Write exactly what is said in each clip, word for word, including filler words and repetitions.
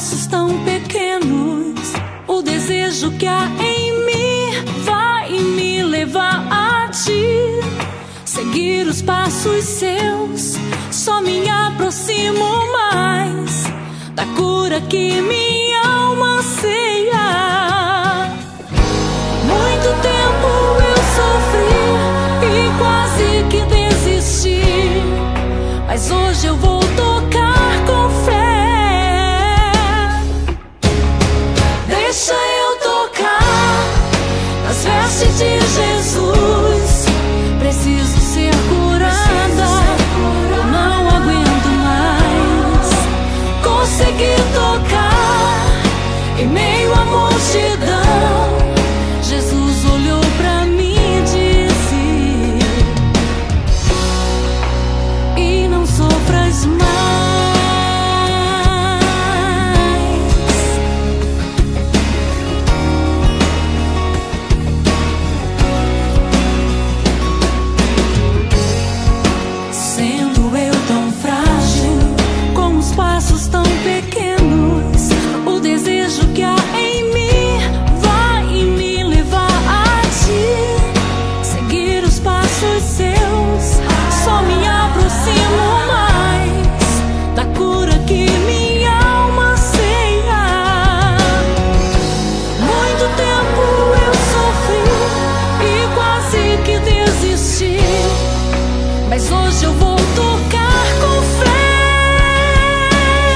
passos tão pequenos, o desejo que há em mim vai me levar a ti. Seguir os passos seus, só me aproximo mais da cura que minha alma anseia. Muito tempo eu sofri e quase que desisti, mas hoje eu vou tocar com fé. Deixa eu tocar nas vestes de Jesus. Preciso ser curada, eu não aguento mais. Consegui tocar em meio à multidão. Jesus olhou pra mim e disse: e não sofras mais. Sendo eu tão frágil, com os passos tão pequenos, o desejo que há em mim vai me levar a ti. Seguir os passos seus, só me aproximo mais da cura que minha alma anseia. Muito tempo eu sofri e quase que desisti, mas hoje eu vou tocar com fé.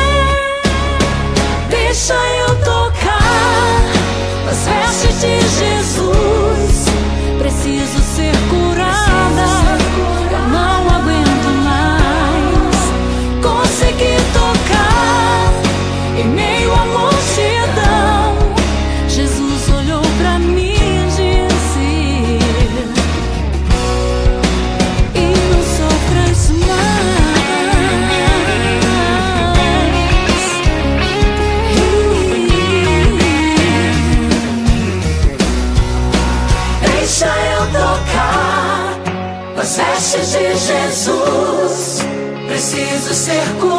Deixa eu tocar nas vestes de Jesus. Preciso ser curada, eu não aguento mais. Consegui tocar em meio à multidão. Jesus olhou pra mim e disse: e não sofras mais. Deixa eu tocar nas vestes de Jesus. Preciso ser curado.